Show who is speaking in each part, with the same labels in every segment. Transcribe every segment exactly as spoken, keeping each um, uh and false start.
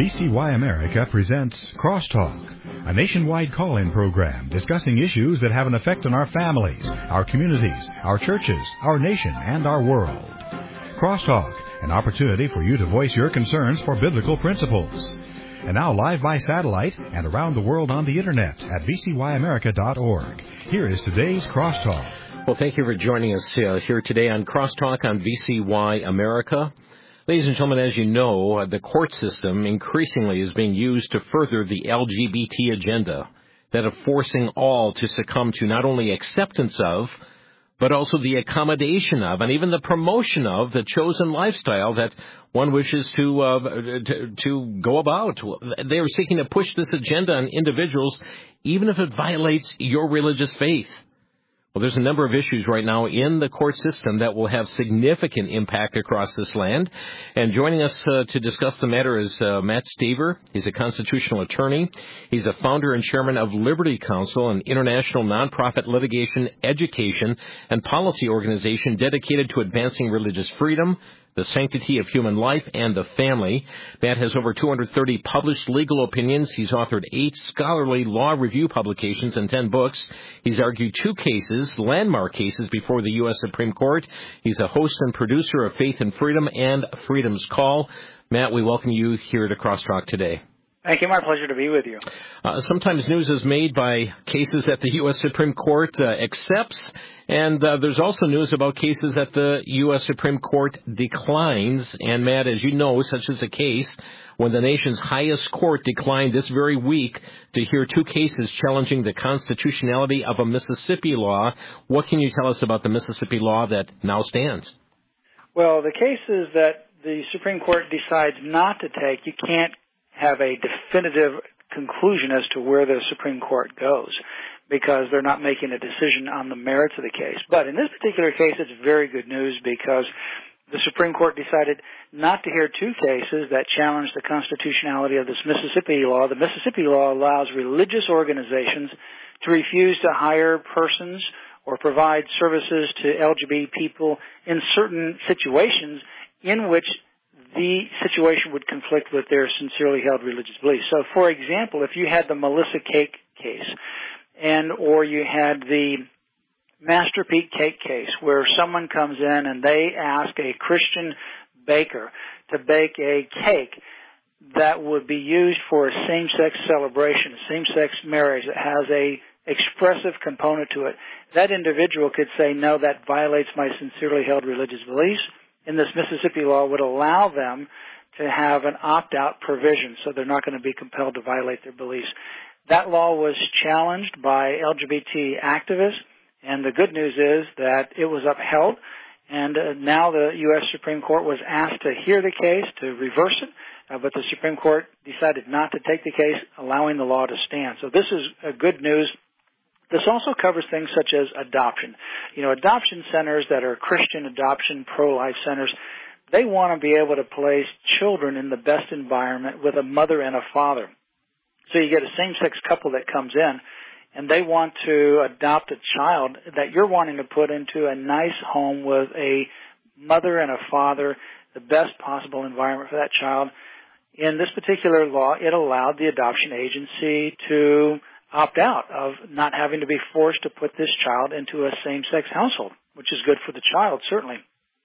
Speaker 1: V C Y America presents Crosstalk, a nationwide call-in program discussing issues that have an effect on our families, our communities, our churches, our nation, and our world. Crosstalk, an opportunity for you to voice your concerns for biblical principles. And now live by satellite and around the world on the Internet at v c y america dot org. Here is today's Crosstalk.
Speaker 2: Well, thank you for joining us uh, here today on Crosstalk on V C Y America. Ladies and gentlemen, as you know, uh, the court system increasingly is being used to further the L G B T agenda, that of forcing all to succumb to not only acceptance of, but also the accommodation of, and even the promotion of the chosen lifestyle that one wishes to, uh, to, to go about. They are seeking to push this agenda on individuals, even if it violates your religious faith. Well, there's a number of issues right now in the court system that will have significant impact across this land. And joining us uh, to discuss the matter is uh, Matt Staver. He's a constitutional attorney. He's a founder and chairman of Liberty Counsel, an international nonprofit litigation, education, and policy organization dedicated to advancing religious freedom, the sanctity of human life, and the family. Matt has over two hundred thirty published legal opinions. He's authored eight scholarly law review publications and ten books. He's argued two cases, landmark cases, before the U S Supreme Court. He's a host and producer of Faith and Freedom and Freedom's Call. Matt, we welcome you here to Crosstalk today.
Speaker 3: Thank you. My pleasure to be with you.
Speaker 2: Uh, sometimes news is made by cases that the U S Supreme Court uh, accepts, and uh, there's also news about cases that the U S Supreme Court declines. And, Matt, as you know, such is a case when the nation's highest court declined this very week to hear two cases challenging the constitutionality of a Mississippi law. What can you tell us about the Mississippi law that now stands?
Speaker 3: Well, the cases that the Supreme Court decides not to take, you can't have a definitive conclusion as to where the Supreme Court goes, because they're not making a decision on the merits of the case. But in this particular case, it's very good news, because the Supreme Court decided not to hear two cases that challenge the constitutionality of this Mississippi law. The Mississippi law allows religious organizations to refuse to hire persons or provide services to L G B T people in certain situations in which the situation would conflict with their sincerely held religious beliefs. So, for example, if you had the Melissa Cake case, and or you had the Master Pete Cake case, where someone comes in and they ask a Christian baker to bake a cake that would be used for a same-sex celebration, a same-sex marriage that has a expressive component to it, that individual could say, no, that violates my sincerely held religious beliefs. In this Mississippi law would allow them to have an opt-out provision, so they're not going to be compelled to violate their beliefs. That law was challenged by L G B T activists, and the good news is that it was upheld, and uh, now the U S Supreme Court was asked to hear the case, to reverse it, uh, but the Supreme Court decided not to take the case, allowing the law to stand. So this is uh, good news. This also covers things such as adoption. You know, adoption centers that are Christian adoption, pro-life centers, they want to be able to place children in the best environment with a mother and a father. So you get a same-sex couple that comes in, and they want to adopt a child that you're wanting to put into a nice home with a mother and a father, the best possible environment for that child. In this particular law, it allowed the adoption agency to opt out of not having to be forced to put this child into a same-sex household, which is good for the child, certainly.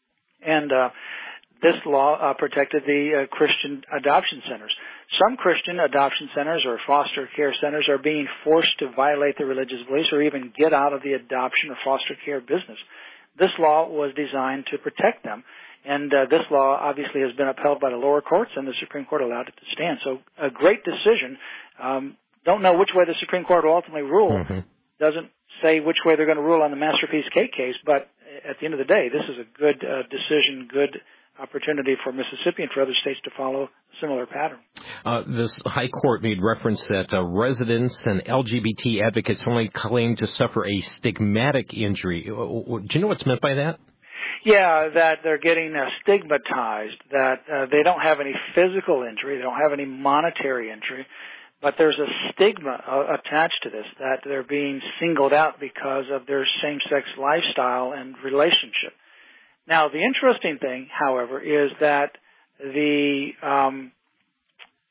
Speaker 3: And uh, this law uh, protected the uh, Christian adoption centers. Some Christian adoption centers or foster care centers are being forced to violate their religious beliefs or even get out of the adoption or foster care business. This law was designed to protect them, and uh, this law obviously has been upheld by the lower courts, and the Supreme Court allowed it to stand. So a great decision. Um, Don't know which way the Supreme Court will ultimately rule. Mm-hmm. Doesn't say which way they're going to rule on the Masterpiece Cake case, but at the end of the day, this is a good uh, decision, good opportunity for Mississippi and for other states to follow a similar pattern.
Speaker 2: Uh, this High Court made reference that uh, residents and L G B T advocates only claim to suffer a stigmatic injury. Do you know what's meant by that?
Speaker 3: Yeah, that they're getting uh, stigmatized, that uh, they don't have any physical injury, they don't have any monetary injury, but there's a stigma uh, attached to this, that they're being singled out because of their same-sex lifestyle and relationship. Now, the interesting thing, however, is that the um,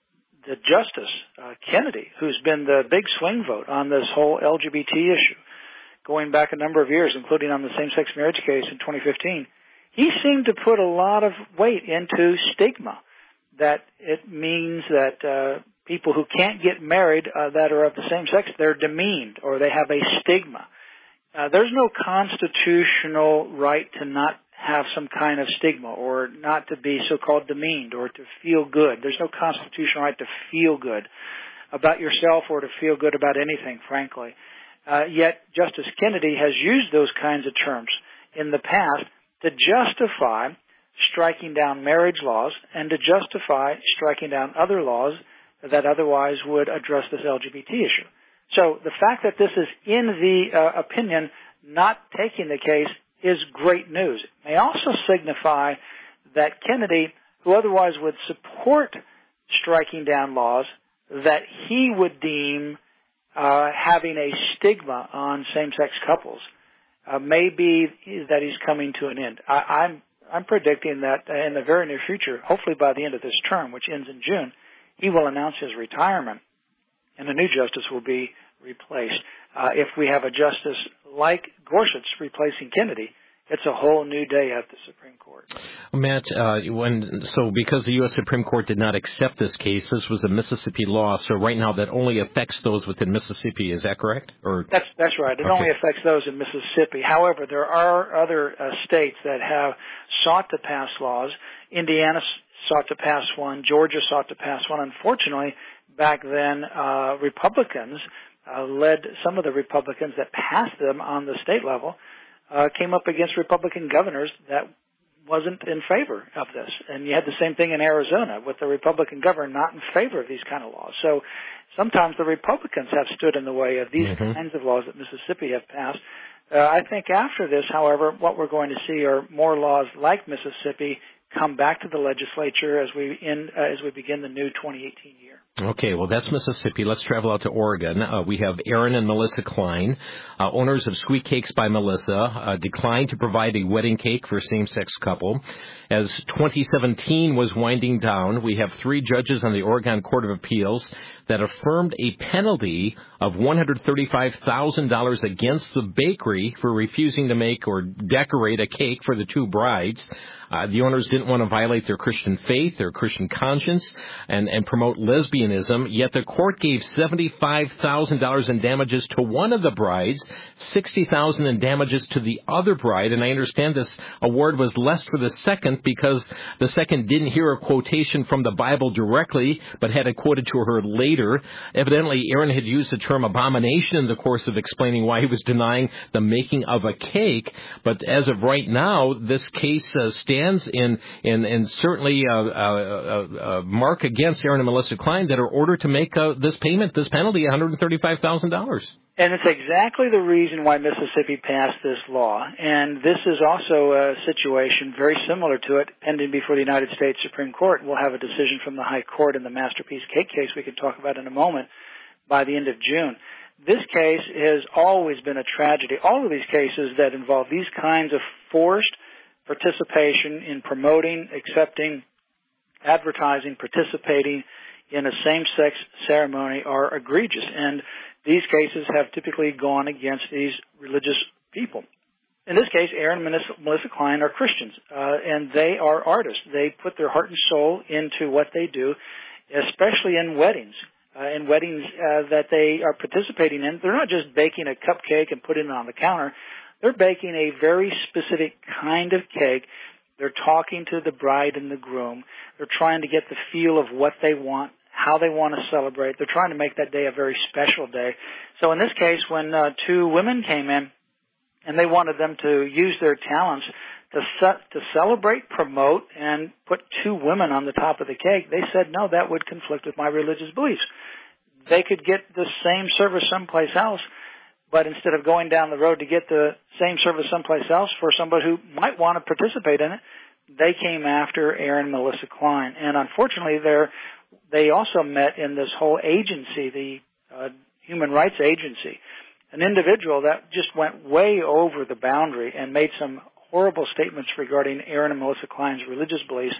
Speaker 3: the Justice uh, Kennedy, who's been the big swing vote on this whole L G B T issue, going back a number of years, including on the same-sex marriage case in twenty fifteen, he seemed to put a lot of weight into stigma, that it means that uh, people who can't get married uh, that are of the same sex, they're demeaned or they have a stigma. Uh, there's no constitutional right to not have some kind of stigma or not to be so-called demeaned or to feel good. There's no constitutional right to feel good about yourself or to feel good about anything, frankly. Uh, yet Justice Kennedy has used those kinds of terms in the past to justify striking down marriage laws and to justify striking down other laws that otherwise would address this L G B T issue. So the fact that this is in the uh, opinion not taking the case is great news. It may also signify that Kennedy, who otherwise would support striking down laws that he would deem uh, having a stigma on same-sex couples, uh, may be that he's coming to an end. I, I'm I'm predicting that in the very near future, hopefully by the end of this term, which ends in June, he will announce his retirement, and a new justice will be replaced. Uh, if we have a justice like Gorsuch replacing Kennedy, it's a whole new day at the Supreme Court.
Speaker 2: Matt, uh, when so because the U S Supreme Court did not accept this case, this was a Mississippi law. So right now, that only affects those within Mississippi. Is that correct? Or
Speaker 3: that's that's right. It
Speaker 2: okay.
Speaker 3: only affects those in Mississippi. However, there are other uh, states that have sought to pass laws. Indiana sought to pass one. Georgia sought to pass one. Unfortunately, back then, uh, Republicans uh, led some of the Republicans that passed them on the state level. Uh, came up against Republican governors that wasn't in favor of this. And you had the same thing in Arizona with the Republican governor not in favor of these kind of laws. So sometimes the Republicans have stood in the way of these mm-hmm. kinds of laws that Mississippi have passed. Uh, I think after this, however, what we're going to see are more laws like Mississippi come back to the legislature as we in, uh, as we begin the new twenty eighteen year.
Speaker 2: Okay, well, that's Mississippi. Let's travel out to Oregon. Uh, we have Aaron and Melissa Klein, uh, owners of Sweet Cakes by Melissa, uh, declined to provide a wedding cake for a same-sex couple. As twenty seventeen was winding down, we have three judges on the Oregon Court of Appeals that affirmed a penalty of one hundred thirty-five thousand dollars against the bakery for refusing to make or decorate a cake for the two brides. Uh, the owners didn't want to violate their Christian faith, their Christian conscience, and, and promote lesbianism, yet the court gave seventy-five thousand dollars in damages to one of the brides, sixty thousand dollars in damages to the other bride, and I understand this award was less for the second because the second didn't hear a quotation from the Bible directly, but had it quoted to her later. Evidently, Aaron had used the term abomination in the course of explaining why he was denying the making of a cake, but as of right now, this case uh, stands In, in, in certainly a, a, a mark against Aaron and Melissa Klein that are ordered to make uh, this payment, this penalty, one hundred thirty-five thousand dollars.
Speaker 3: And it's exactly the reason why Mississippi passed this law. And this is also a situation very similar to it pending before the United States Supreme Court. We'll have a decision from the High Court in the Masterpiece Cake case we can talk about in a moment by the end of June. This case has always been a tragedy. All of these cases that involve these kinds of forced participation in promoting, accepting, advertising, participating in a same-sex ceremony are egregious. And these cases have typically gone against these religious people. In this case, Aaron and Melissa Klein are Christians, uh, and they are artists. They put their heart and soul into what they do, especially in weddings. Uh, in weddings uh, that they are participating in, they're not just baking a cupcake and putting it on the counter. They're baking a very specific kind of cake. They're talking to the bride and the groom. They're trying to get the feel of what they want, how they want to celebrate. They're trying to make that day a very special day. So in this case, when uh, two women came in and they wanted them to use their talents to set, to celebrate, promote, and put two women on the top of the cake, they said, no, that would conflict with my religious beliefs. They could get the same service someplace else, but instead of going down the road to get the same service someplace else for somebody who might want to participate in it, they came after Aaron and Melissa Klein. And unfortunately, they're, they also met in this whole agency, the uh, Human Rights Agency, an individual that just went way over the boundary and made some horrible statements regarding Aaron and Melissa Klein's religious beliefs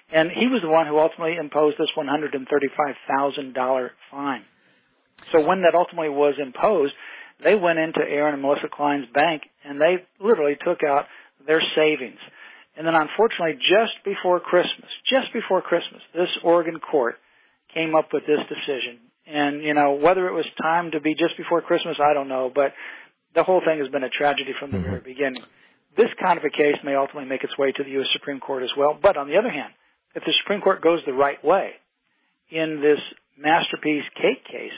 Speaker 3: And he was the one who ultimately imposed this one hundred thirty-five thousand dollars fine. So when that ultimately was imposed, they went into Aaron and Melissa Klein's bank, and they literally took out their savings. And then unfortunately, just before Christmas, just before Christmas, this Oregon court came up with this decision. And, you know, whether it was time to be just before Christmas, I don't know, but the whole thing has been a tragedy from the mm-hmm. very beginning. This kind of a case may ultimately make its way to the U S Supreme Court as well. But on the other hand, if the Supreme Court goes the right way in this Masterpiece Cake case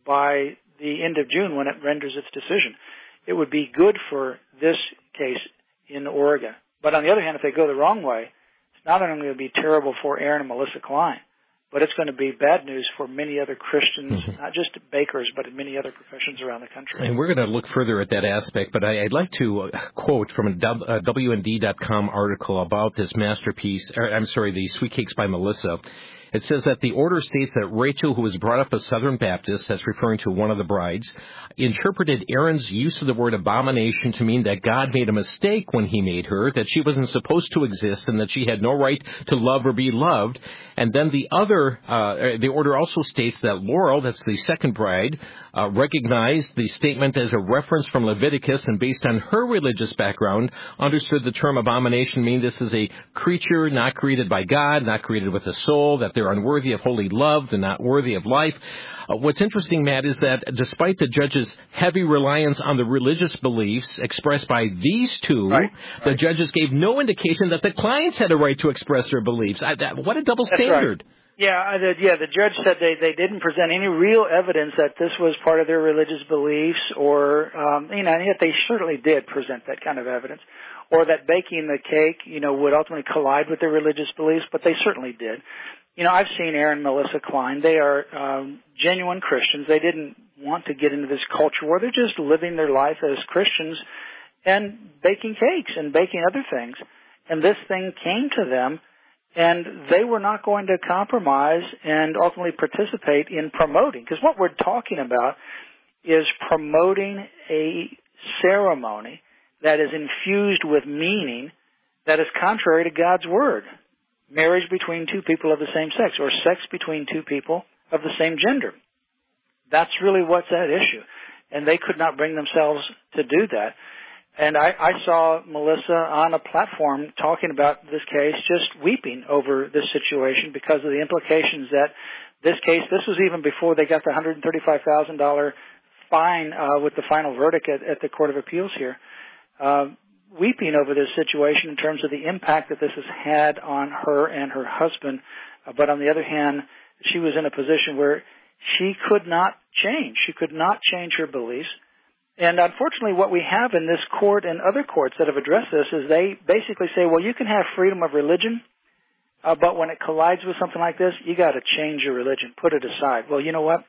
Speaker 3: by the end of June when it renders its decision, it would be good for this case in Oregon. But on the other hand, if they go the wrong way, it's not only going to be terrible for Aaron and Melissa Klein, but it's going to be bad news for many other Christians, mm-hmm. not just bakers, but in many other professions around the country.
Speaker 2: And we're going to look further at that aspect, but I, I'd like to uh, quote from a W N D dot com article about this masterpiece, or, I'm sorry, the Sweet Cakes by Melissa. It says that the order states that Rachel, who was brought up a Southern Baptist, that's referring to one of the brides, interpreted Aaron's use of the word abomination to mean that God made a mistake when he made her, that she wasn't supposed to exist, and that she had no right to love or be loved. And then the other, uh, the order also states that Laurel, that's the second bride, uh, recognized the statement as a reference from Leviticus, and based on her religious background, understood the term abomination mean this is a creature not created by God, not created with a soul, that they're unworthy of holy love, they're not worthy of life. Uh, what's interesting, Matt, is that despite the judge's heavy reliance on the religious beliefs expressed by these two,
Speaker 3: right,
Speaker 2: the
Speaker 3: right.
Speaker 2: judges gave no indication that the clients had a right to express their beliefs. I, that, what a double
Speaker 3: That's
Speaker 2: standard.
Speaker 3: Right. Yeah, I did, yeah, the judge said they, they didn't present any real evidence that this was part of their religious beliefs, or, um, you know, and yet they certainly did present that kind of evidence, or that baking the cake, you know, would ultimately collide with their religious beliefs, but they certainly did. You know, I've seen Aaron and Melissa Klein. They are um, genuine Christians. They didn't want to get into this culture war. They're just living their life as Christians and baking cakes and baking other things. And this thing came to them, and they were not going to compromise and ultimately participate in promoting. Because what we're talking about is promoting a ceremony that is infused with meaning that is contrary to God's Word. Marriage between two people of the same sex, or sex between two people of the same gender. That's really what's at issue. And they could not bring themselves to do that. And I, I saw Melissa on a platform talking about this case, just weeping over this situation because of the implications that this case, this was even before they got the one hundred thirty-five thousand dollars fine uh, with the final verdict at, at the Court of Appeals here. Uh, weeping over this situation in terms of the impact that this has had on her and her husband. Uh, but on the other hand, she was in a position where she could not change. She could not change her beliefs. And unfortunately, what we have in this court and other courts that have addressed this is they basically say, well, you can have freedom of religion, uh, but when it collides with something like this, you got to change your religion, put it aside. Well, you know what?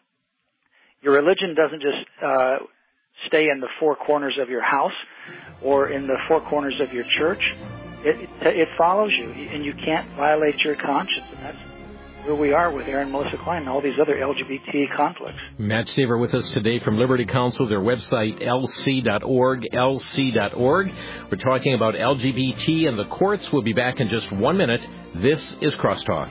Speaker 3: Your religion doesn't just uh, stay in the four corners of your house or in the four corners of your church. It, it, it follows you, and you can't violate your conscience, and that's where we are with Aaron and Melissa Klein and all these other L G B T conflicts.
Speaker 2: Matt Staver with us today from Liberty Counsel, their website, L C dot org, L C dot org. We're talking about L G B T and the courts. We'll be back in just one minute. This is Crosstalk.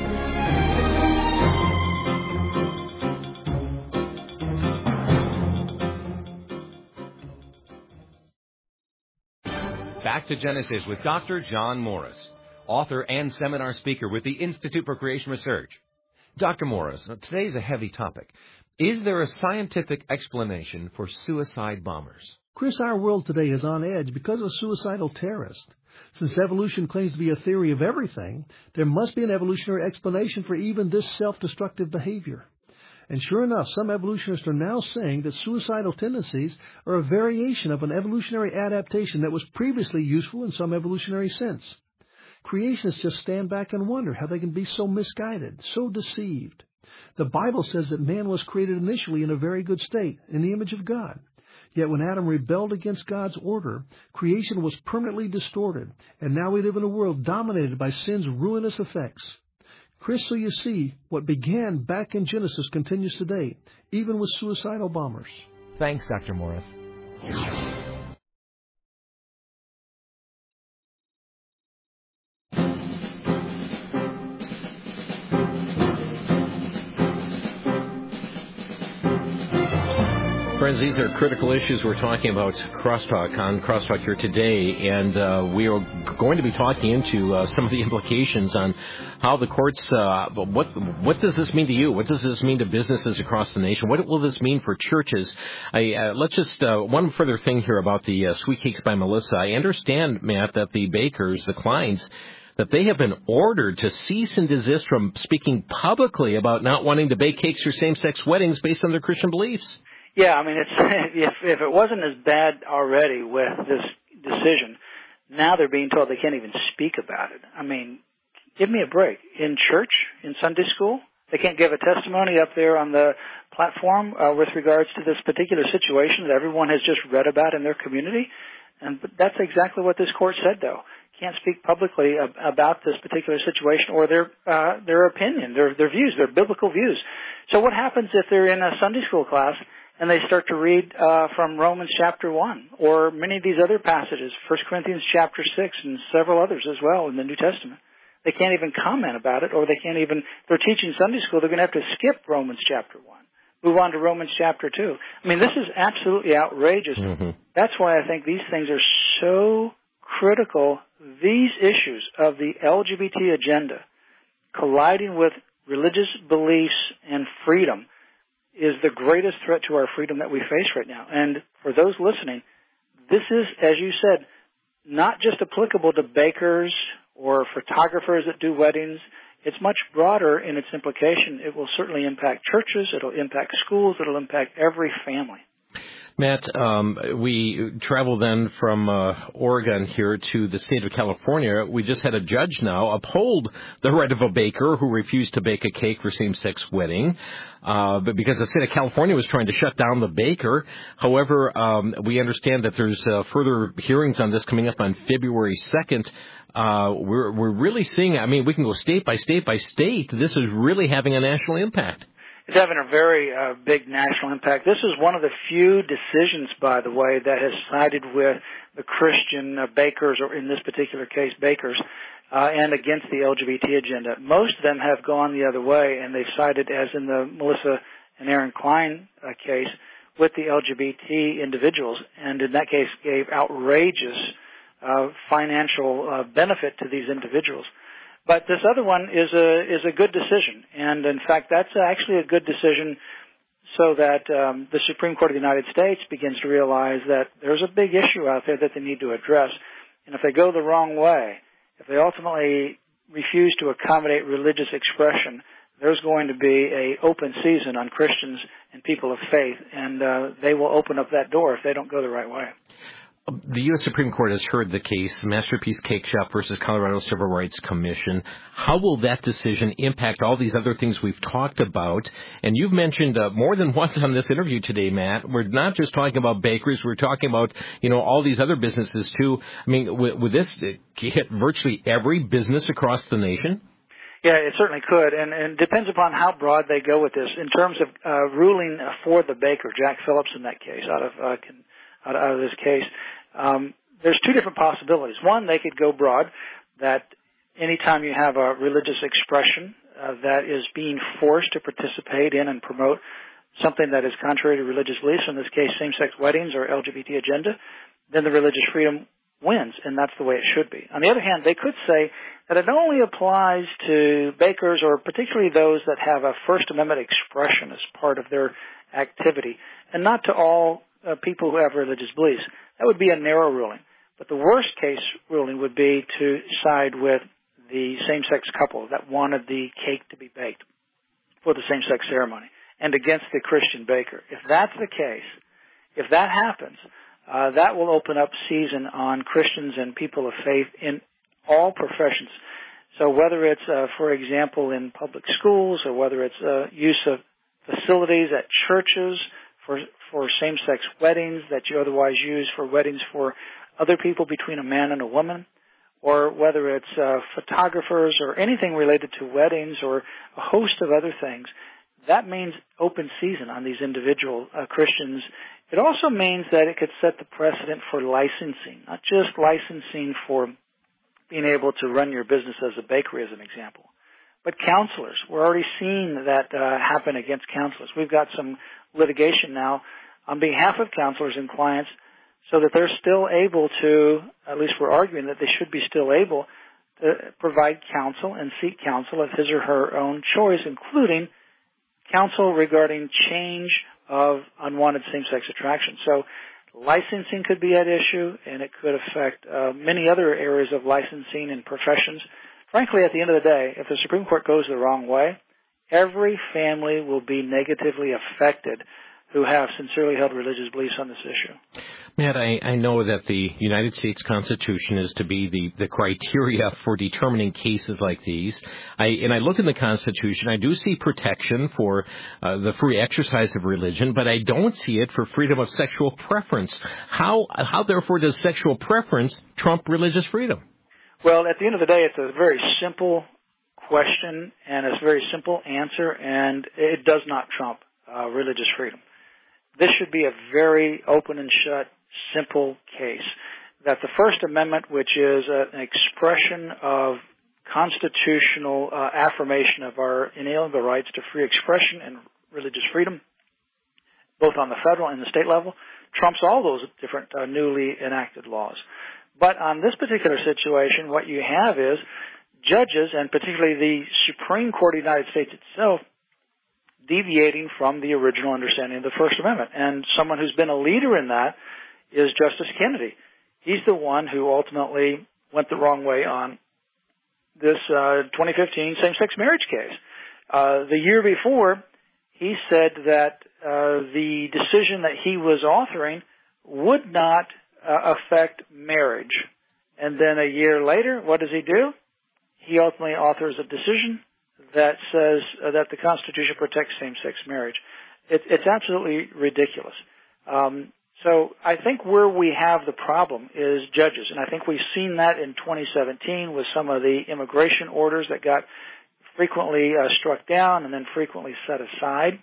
Speaker 4: Back to Genesis with Doctor John Morris, author and seminar speaker with the Institute for Creation Research. Doctor Morris, today's a heavy topic. Is there a scientific explanation for suicide bombers?
Speaker 5: Chris, our world today is on edge because of suicidal terrorists. Since evolution claims to be a theory of everything, there must be an evolutionary explanation for even this self-destructive behavior. And sure enough, some evolutionists are now saying that suicidal tendencies are a variation of an evolutionary adaptation that was previously useful in some evolutionary sense. Creationists just stand back and wonder how they can be so misguided, so deceived. The Bible says that man was created initially in a very good state, in the image of God. Yet when Adam rebelled against God's order, creation was permanently distorted, and now we live in a world dominated by sin's ruinous effects. Chris, so you see, what began back in Genesis continues today, even with suicidal bombers.
Speaker 4: Thanks, Doctor Morris.
Speaker 2: Friends, these are critical issues we're talking about Crosstalk on Crosstalk here today, and uh, we are going to be talking into uh, some of the implications on how the courts, uh, what what does this mean to you? What does this mean to businesses across the nation? What will this mean for churches? I, uh, let's just, uh, one further thing here about the uh, Sweet Cakes by Melissa. I understand, Matt, that the bakers, the clients, that they have been ordered to cease and desist from speaking publicly about not wanting to bake cakes for same-sex weddings based on their Christian beliefs.
Speaker 3: Yeah, I mean, it's if if it wasn't as bad already with this decision, now they're being told they can't even speak about it. I mean, give me a break. In church, in Sunday school, they can't give a testimony up there on the platform uh, with regards to this particular situation that everyone has just read about in their community. And that's exactly what this court said, though. Can't speak publicly ab- about this particular situation or their uh, their opinion, their their views, their biblical views. So what happens if they're in a Sunday school class and they start to read uh, from Romans chapter one or many of these other passages, First Corinthians chapter six and several others as well in the New Testament? They can't even comment about it, or they can't even, if they're teaching Sunday school, they're going to have to skip Romans chapter one, move on to Romans chapter two. I mean, this is absolutely outrageous. Mm-hmm. That's why I think these things are so critical. These issues of the L G B T agenda colliding with religious beliefs and freedom is the greatest threat to our freedom that we face right now. And for those listening, this is, as you said, not just applicable to bakers or photographers that do weddings. It's much broader in its implication. It will certainly impact churches. It'll impact schools. It'll impact every family.
Speaker 2: Matt, um, we travel then from uh, Oregon here to the state of California. We just had a judge now uphold the right of a baker who refused to bake a cake for same-sex wedding, uh, but because the state of California was trying to shut down the baker. However, um, we understand that there's uh, further hearings on this coming up on February second. Uh, we're we're really seeing, I mean, we can go state by state by state. This is really having a national impact.
Speaker 3: It's having a very uh, big national impact. This is one of the few decisions, by the way, that has sided with the Christian uh, bakers, or in this particular case, bakers, uh, and against the L G B T agenda. Most of them have gone the other way, and they've sided, as in the Melissa and Aaron Klein uh, case, with the L G B T individuals, and in that case gave outrageous uh, financial uh, benefit to these individuals. But this other one is a is a good decision, and in fact, that's actually a good decision, so that um, the Supreme Court of the United States begins to realize that there's a big issue out there that they need to address, and if they go the wrong way, if they ultimately refuse to accommodate religious expression, there's going to be a open season on Christians and people of faith, and uh, they will open up that door if they don't go the right way.
Speaker 2: The U S Supreme Court has heard the case, Masterpiece Cake Shop versus Colorado Civil Rights Commission. How will that decision impact all these other things we've talked about? And you've mentioned uh, more than once on this interview today, Matt, we're not just talking about bakeries, we're talking about, you know, all these other businesses too. I mean, would, would this hit virtually every business across the nation?
Speaker 3: Yeah, it certainly could, and, and it depends upon how broad they go with this. In terms of uh, ruling for the baker, Jack Phillips in that case, out of uh, can, out, out of this case, Um, there's two different possibilities. One, they could go broad, that anytime you have a religious expression uh, that is being forced to participate in and promote something that is contrary to religious beliefs, in this case same-sex weddings or L G B T agenda, then the religious freedom wins, and that's the way it should be. On the other hand, they could say that it only applies to bakers, or particularly those that have a First Amendment expression as part of their activity, and not to all uh, people who have religious beliefs. That would be a narrow ruling. But the worst case ruling would be to side with the same-sex couple that wanted the cake to be baked for the same-sex ceremony, and against the Christian baker. If that's the case, if that happens, uh, that will open up season on Christians and people of faith in all professions. So whether it's, uh, for example, in public schools, or whether it's uh, use of facilities at churches for for same-sex weddings that you otherwise use for weddings for other people between a man and a woman, or whether it's uh, photographers or anything related to weddings or a host of other things, that means open season on these individual uh, Christians. It also means that it could set the precedent for licensing, not just licensing for being able to run your business as a bakery, as an example, but counselors. We're already seeing that uh, happen against counselors. We've got some litigation now on behalf of counselors and clients so that they're still able to, at least we're arguing that they should be still able to provide counsel and seek counsel of his or her own choice, including counsel regarding change of unwanted same-sex attraction. So licensing could be at issue, and it could affect uh, many other areas of licensing and professions. Frankly, at the end of the day, if the Supreme Court goes the wrong way, every family will be negatively affected who have sincerely held religious beliefs on this issue.
Speaker 2: Matt, I, I know that the United States Constitution is to be the, the criteria for determining cases like these. I, and I look in the Constitution, I do see protection for uh, the free exercise of religion, but I don't see it for freedom of sexual preference. How, how therefore, does sexual preference trump religious freedom?
Speaker 3: Well, at the end of the day, it's a very simple question and it's a very simple answer, and it does not trump uh, religious freedom. This should be a very open and shut, simple case. That the First Amendment, which is an expression of constitutional uh, affirmation of our inalienable rights to free expression and religious freedom, both on the federal and the state level, trumps all those different uh, newly enacted laws. But on this particular situation, what you have is judges, and particularly the Supreme Court of the United States itself, deviating from the original understanding of the First Amendment. And someone who's been a leader in that is Justice Kennedy. He's the one who ultimately went the wrong way on this uh, twenty fifteen same-sex marriage case. Uh, the year before, he said that uh, the decision that he was authoring would not uh, affect marriage. And then a year later, what does he do? He ultimately authors a decision that says uh, that the Constitution protects same-sex marriage. It, it's absolutely ridiculous. Um, so I think where we have the problem is judges, and I think we've seen that in twenty seventeen with some of the immigration orders that got frequently uh, struck down and then frequently set aside.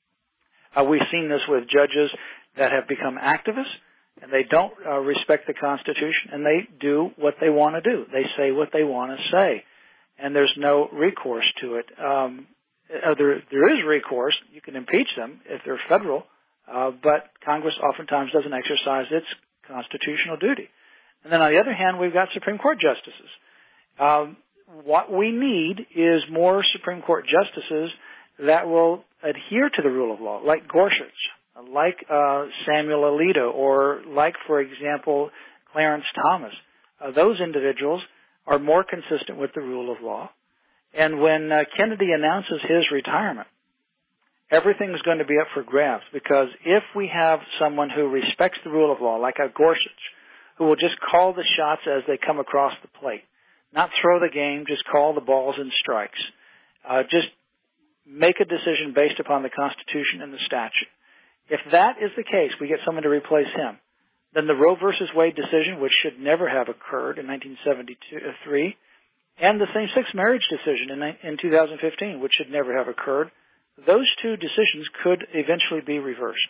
Speaker 3: Uh, we've seen this with judges that have become activists, and they don't uh, respect the Constitution, and they do what they want to do. They say what they want to say. And there's no recourse to it. Um, uh, there, there is recourse. You can impeach them if they're federal, uh, but Congress oftentimes doesn't exercise its constitutional duty. And then on the other hand, we've got Supreme Court justices. Um, what we need is more Supreme Court justices that will adhere to the rule of law, like Gorsuch, like uh, Samuel Alito, or like, for example, Clarence Thomas. Uh, those individuals are more consistent with the rule of law. And when uh, Kennedy announces his retirement, everything is going to be up for grabs, because if we have someone who respects the rule of law, like a Gorsuch, who will just call the shots as they come across the plate, not throw the game, just call the balls and strikes, uh, just make a decision based upon the Constitution and the statute. If that is the case, we get someone to replace him. Then the Roe versus Wade decision, which should never have occurred in nineteen seventy-three, and the same-sex marriage decision in, in two thousand fifteen, which should never have occurred, those two decisions could eventually be reversed.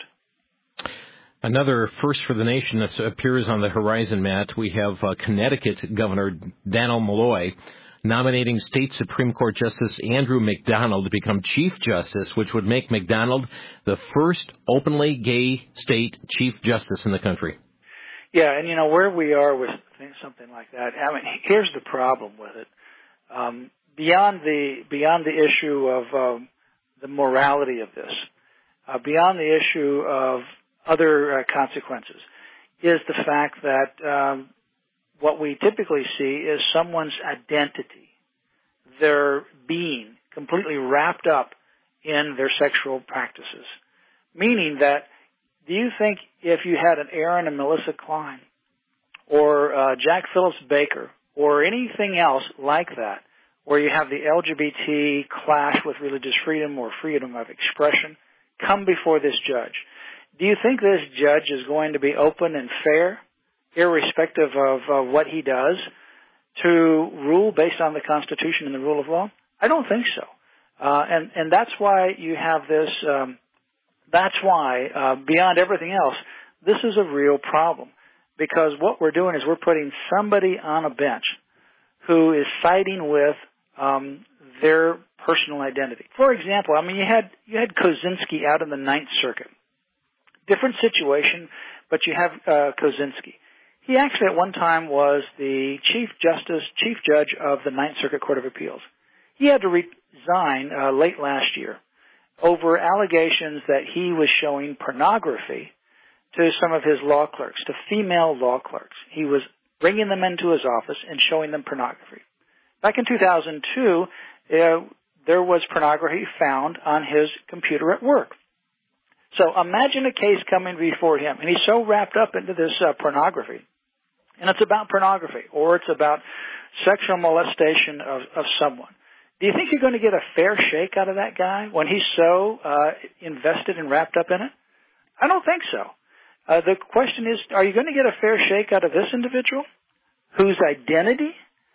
Speaker 2: Another first for the nation that appears on the horizon, Matt. We have uh, Connecticut Governor Dannel Malloy nominating State Supreme Court Justice Andrew McDonald to become Chief Justice, which would make McDonald the first openly gay state Chief Justice in the country.
Speaker 3: Yeah, and you know, where we are with something like that, I mean, here's the problem with it. Um, beyond the beyond the issue of um, the morality of this, uh, beyond the issue of other uh, consequences, is the fact that um, what we typically see is someone's identity, their being, completely wrapped up in their sexual practices. Meaning that, do you think if you had an Aaron and Melissa Klein, or uh, Jack Phillips Baker, or anything else like that, where you have the L G B T clash with religious freedom or freedom of expression, come before this judge, do you think this judge is going to be open and fair, irrespective of uh, what he does, to rule based on the Constitution and the rule of law? I don't think so. Uh, and, and that's why you have this, um, that's why, uh, beyond everything else, this is a real problem. Because what we're doing is we're putting somebody on a bench who is siding with um, their personal identity. For example, I mean, you had you had Kozinski out in the Ninth Circuit different situation, but you have uh, Kozinski. He actually at one time was the Chief Justice, Chief Judge of the Ninth Circuit Court of Appeals. He had to resign uh, late last year over allegations that he was showing pornography to some of his law clerks, to female law clerks. He was bringing them into his office and showing them pornography. Back in two thousand two, uh, there was pornography found on his computer at work. So imagine a case coming before him, and he's so wrapped up into this uh, pornography, and it's about pornography, or it's about sexual molestation of, of someone. Do you think you're going to get a fair shake out of that guy when he's so uh, invested and wrapped up in it? I don't think so. Uh, the question is, are you going to get a fair shake out of this individual whose identity,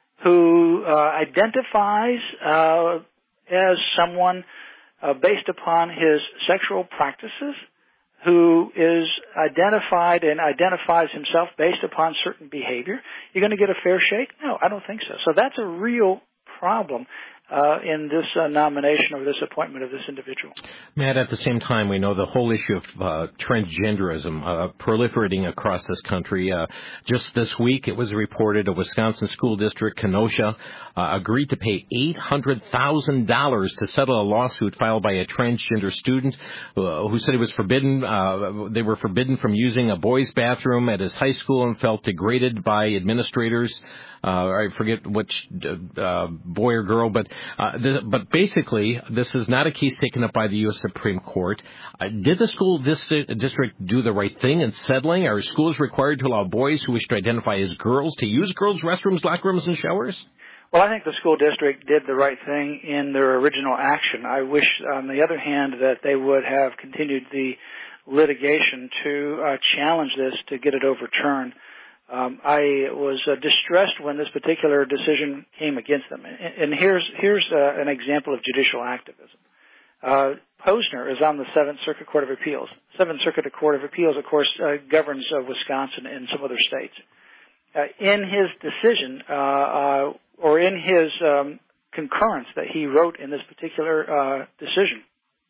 Speaker 3: who uh, identifies uh, as someone uh, based upon his sexual practices, who is identified and identifies himself based upon certain behavior? You're going to get a fair shake? No, I don't think so. So that's a real problem Uh, in this uh, nomination or this appointment of this individual.
Speaker 2: Matt, at the same time, we know the whole issue of uh, transgenderism uh, proliferating across this country. Uh, just this week, it was reported a Wisconsin school district, Kenosha, uh, agreed to pay eight hundred thousand dollars to settle a lawsuit filed by a transgender student uh, who said he was forbidden. Uh, they were forbidden from using a boys' bathroom at his high school and felt degraded by administrators. Uh, I forget which uh, boy or girl, but uh, the, but basically, this is not a case taken up by the U S Supreme Court. Uh, did the school district, district do the right thing in settling? Are schools required to allow boys who wish to identify as girls to use girls' restrooms, locker rooms, and showers?
Speaker 3: Well, I think the school district did the right thing in their original action. I wish, on the other hand, that they would have continued the litigation to uh, challenge this to get it overturned. Um, I was uh, distressed when this particular decision came against them. And, and here's here's uh, an example of judicial activism. Uh, Posner is on the Seventh Circuit Court of Appeals. Seventh Circuit Court of Appeals, of course, uh, governs uh, Wisconsin and some other states. Uh, in his decision, uh, uh, or in his um, concurrence that he wrote in this particular uh, decision,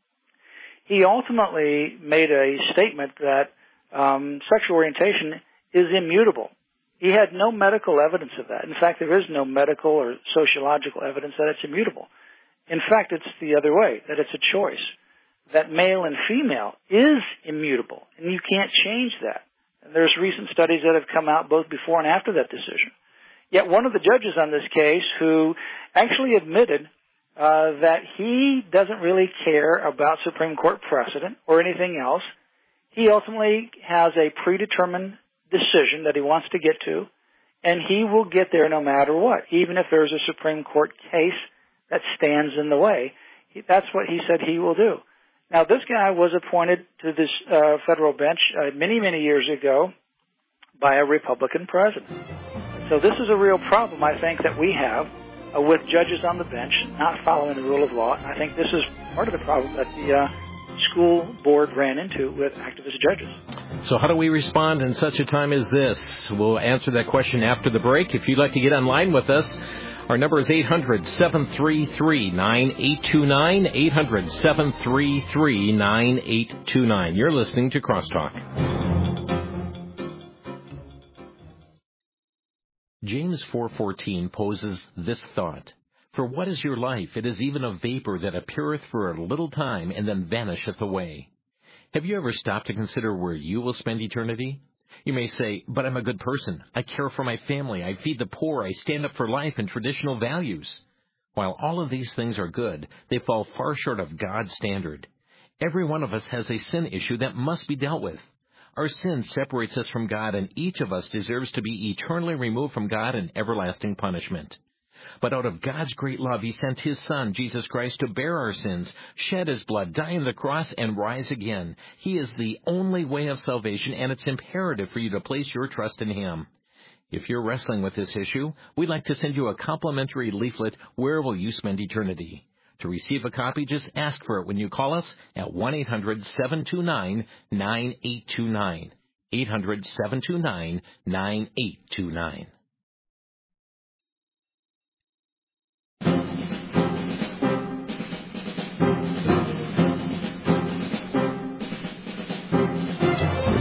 Speaker 3: he ultimately made a statement that um, sexual orientation is immutable. He had no medical evidence of that. In fact, there is no medical or sociological evidence that it's immutable. In fact, it's the other way, that it's a choice, that male and female is immutable, and you can't change that. And there's recent studies that have come out both before and after that decision. Yet one of the judges on this case who actually admitted uh, that he doesn't really care about Supreme Court precedent or anything else, he ultimately has a predetermined decision that he wants to get to, and he will get there no matter what, even if there's a Supreme Court case that stands in the way. He, that's what he said he will do. Now, this guy was appointed to this uh, federal bench uh, many, many years ago by a Republican president. So this is a real problem, I think, that we have uh, with judges on the bench not following the rule of law. And I think this is part of the problem that the uh, school board ran into with activist judges.
Speaker 2: So how do we respond in such a time as this? We'll answer that question after the break. If you'd like to get online with us, our number is eight hundred, seven three three, nine eight two nine, eight hundred, seven three three, nine eight two nine. You're listening to Crosstalk. James four fourteen poses this thought. For what is your life? It is even a vapor that appeareth for a little time and then vanisheth away. Have you ever stopped to consider where you will spend eternity? You may say, but I'm a good person. I care for my family. I feed the poor. I stand up for life and traditional values. While all of these things are good, they fall far short of God's standard. Every one of us has a sin issue that must be dealt with. Our sin separates us from God, and each of us deserves to be eternally removed from God in everlasting punishment. But out of God's great love, He sent His Son, Jesus Christ, to bear our sins, shed His blood, die on the cross, and rise again. He is the only way of salvation, and it's imperative for you to place your trust in Him. If you're wrestling with this issue, we'd like to send you a complimentary leaflet, Where Will You Spend Eternity? To receive a copy, just ask for it when you call us at one eight hundred, seven two nine, nine eight two nine. eight hundred, seven two nine, nine eight two nine.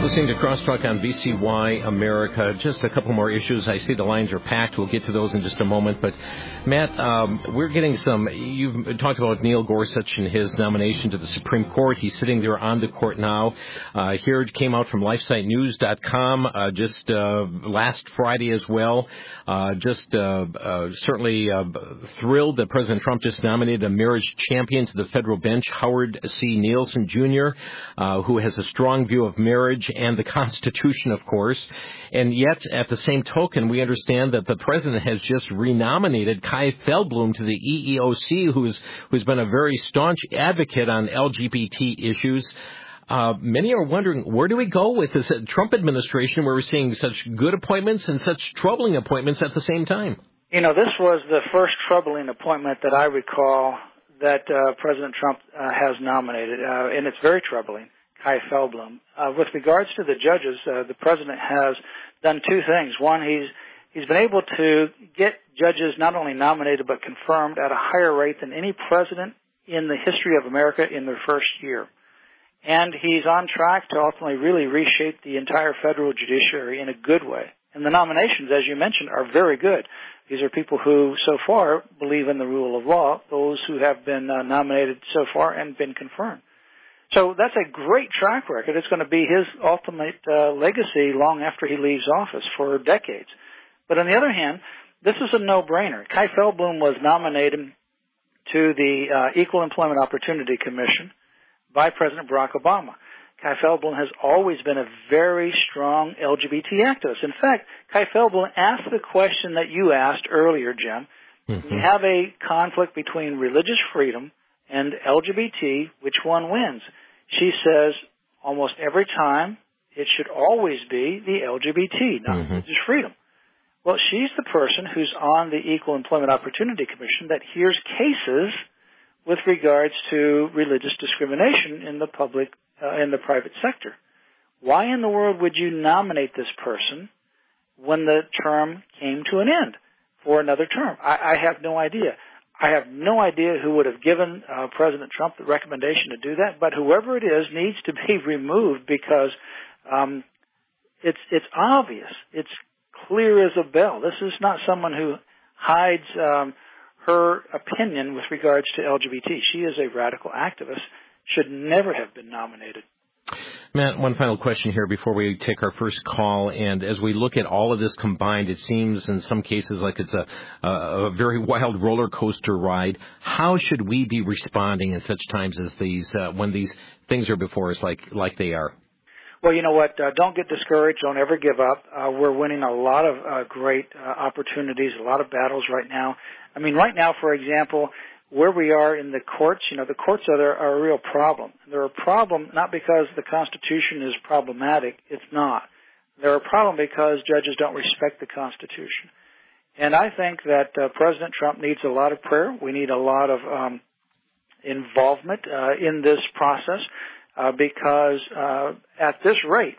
Speaker 2: Listening to Crosstalk on V C Y America. Just a couple more issues. I see the lines are packed. We'll get to those in just a moment. But, Matt, um, we're getting some... You've talked about Neil Gorsuch and his nomination to the Supreme Court. He's sitting there on the court now. Uh, here it came out from lifesite news dot com uh, just uh, last Friday as well. Uh, just uh, uh, certainly uh, thrilled that President Trump just nominated a marriage champion to the federal bench, Howard C. Nielsen, Junior, uh, who has a strong view of marriage and the Constitution, of course. And yet, at the same token, we understand that the president has just renominated Kai Feldblum to the E E O C, who's who's been a very staunch advocate on L G B T issues. Uh, many are wondering, where do we go with this Trump administration where we're seeing such good appointments and such troubling appointments at the same time?
Speaker 3: You know, this was the first troubling appointment that I recall that uh, President Trump uh, has nominated, uh, and it's very troubling. Kai Feldblum. Uh, with regards to the judges, uh, the president has done two things. One, he's he's been able to get judges not only nominated but confirmed at a higher rate than any president in the history of America in their first year. And he's on track to ultimately really reshape the entire federal judiciary in a good way. And the nominations, as you mentioned, are very good. These are people who, so far, believe in the rule of law, those who have been uh, nominated so far and been confirmed. So that's a great track record. It's going to be his ultimate uh, legacy long after he leaves office for decades. But on the other hand, this is a no-brainer. Kai Feldblum was nominated to the uh, Equal Employment Opportunity Commission by President Barack Obama. Kai Feldblum has always been a very strong L G B T activist. In fact, Kai Feldblum asked the question that you asked earlier, Jim. Mm-hmm. You have a conflict between religious freedom and L G B T, which one wins? She says almost every time it should always be the L G B T, not mm-hmm. religious freedom. Well, she's the person who's on the Equal Employment Opportunity Commission that hears cases with regards to religious discrimination in the public, uh, in the private sector. Why in the world would you nominate this person when the term came to an end for another term? I, I have no idea. I have no idea who would have given uh, President Trump the recommendation to do that, but whoever it is needs to be removed because um, it's it's obvious. It's clear as a bell. This is not someone who hides um, her opinion with regards to L G B T. She is a radical activist, should never have been nominated.
Speaker 2: Matt, one final question here before we take our first call. And as we look at all of this combined, it seems in some cases like it's a, a, a very wild roller coaster ride. How should we be responding in such times as these, uh, when these things are before us like, like they are?
Speaker 3: Well, you know what? Uh, don't get discouraged. Don't ever give up. Uh, we're winning a lot of uh, great uh, opportunities, a lot of battles right now. I mean, right now, for example, where we are in the courts, you know, the courts are, are a real problem. They're a problem not because the Constitution is problematic. It's not. They're a problem because judges don't respect the Constitution. And I think that uh, President Trump needs a lot of prayer. We need a lot of um, involvement uh, in this process uh, because uh, at this rate,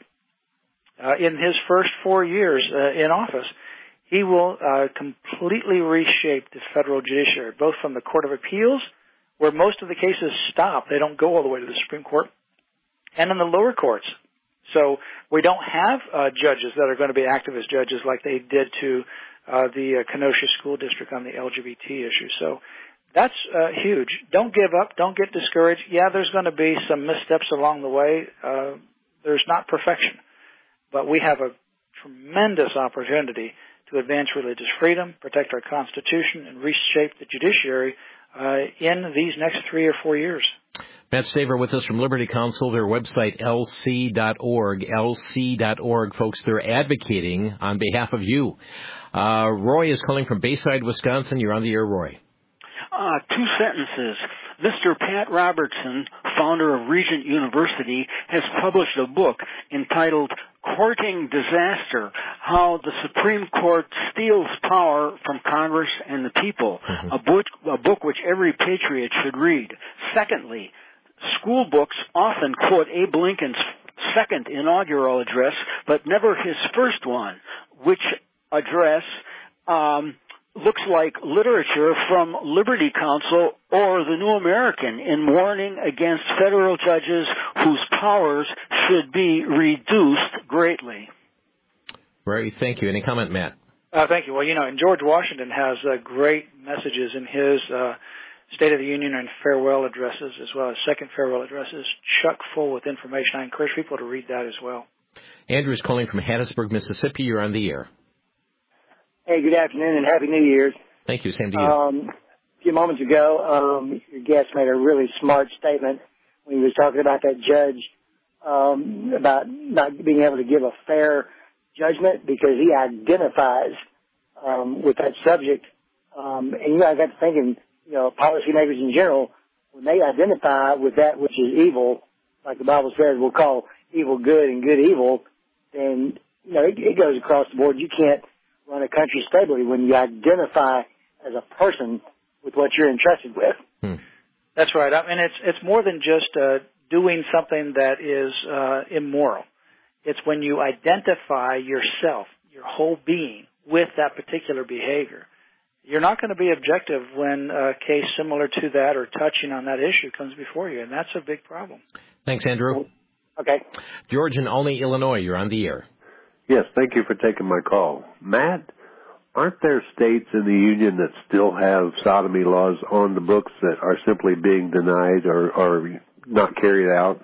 Speaker 3: uh, in his first four years uh, in office, he will uh, completely reshape the federal judiciary, both from the Court of Appeals, where most of the cases stop. They don't go all the way to the Supreme Court, and in the lower courts. So we don't have uh, judges that are going to be activist judges like they did to uh, the uh, Kenosha School District on the L G B T issue. So that's uh, huge. Don't give up. Don't get discouraged. Yeah, there's going to be some missteps along the way. Uh, there's not perfection. But we have a tremendous opportunity to advance religious freedom, protect our Constitution, and reshape the judiciary uh, in these next three or four years.
Speaker 2: Matt Staver with us from Liberty Counsel, their website, L C dot org, L C dot org. Folks, they're advocating on behalf of you. Uh, Roy is calling from Bayside, Wisconsin. You're on the air, Roy.
Speaker 6: Uh, two sentences. Mister Pat Robertson, founder of Regent University, has published a book entitled Courting Disaster, How the Supreme Court Steals Power from Congress and the People, mm-hmm. a, book, a book which every patriot should read. Secondly, school books often quote Abe Lincoln's second inaugural address, but never his first one, which address um, looks like literature from Liberty Counsel or the New American in warning against federal judges whose powers should be reduced greatly.
Speaker 2: Right. Thank you. Any comment, Matt?
Speaker 3: Uh, thank you. Well, you know, and George Washington has uh, great messages in his uh, State of the Union and farewell addresses, as well as second farewell addresses, chock full with information. I encourage people to read that as well.
Speaker 2: Andrew's calling from Hattiesburg, Mississippi. You're on the air.
Speaker 7: Hey, good afternoon and Happy New Year's.
Speaker 2: Thank you. Same to you.
Speaker 7: Um, a few moments ago, um, your guest made a really smart statement when he was talking about that judge um, about not being able to give a fair judgment because he identifies um, with that subject. Um, and, you know, I got to thinking, you know, policymakers in general, when they identify with that which is evil, like the Bible says, we'll call evil good and good evil, then, you know, it, it goes across the board. You can't run a country stably when you identify as a person with what you're entrusted with.
Speaker 2: Hmm.
Speaker 3: That's right. I mean, it's it's more than just uh, doing something that is uh, immoral. It's when you identify yourself, your whole being, with that particular behavior. You're not going to be objective when a case similar to that or touching on that issue comes before you, and that's a big problem.
Speaker 2: Thanks, Andrew.
Speaker 7: Okay.
Speaker 2: George in Olney, Illinois, you're on the air.
Speaker 8: Yes, thank you for taking my call. Matt, aren't there states in the Union that still have sodomy laws on the books that are simply being denied or, or not carried out?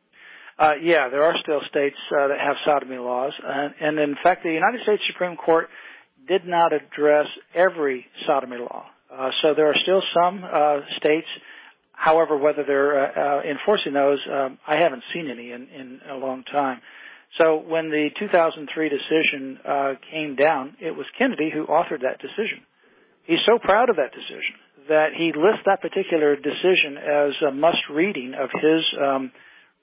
Speaker 3: Uh, yeah, there are still states uh, that have sodomy laws, and, and in fact, the United States Supreme Court did not address every sodomy law. Uh, so there are still some uh, states. However, whether they're uh, uh, enforcing those, um, I haven't seen any in, in a long time. So when the two thousand three decision uh, came down, it was Kennedy who authored that decision. He's so proud of that decision that he lists that particular decision as a must-reading of his um,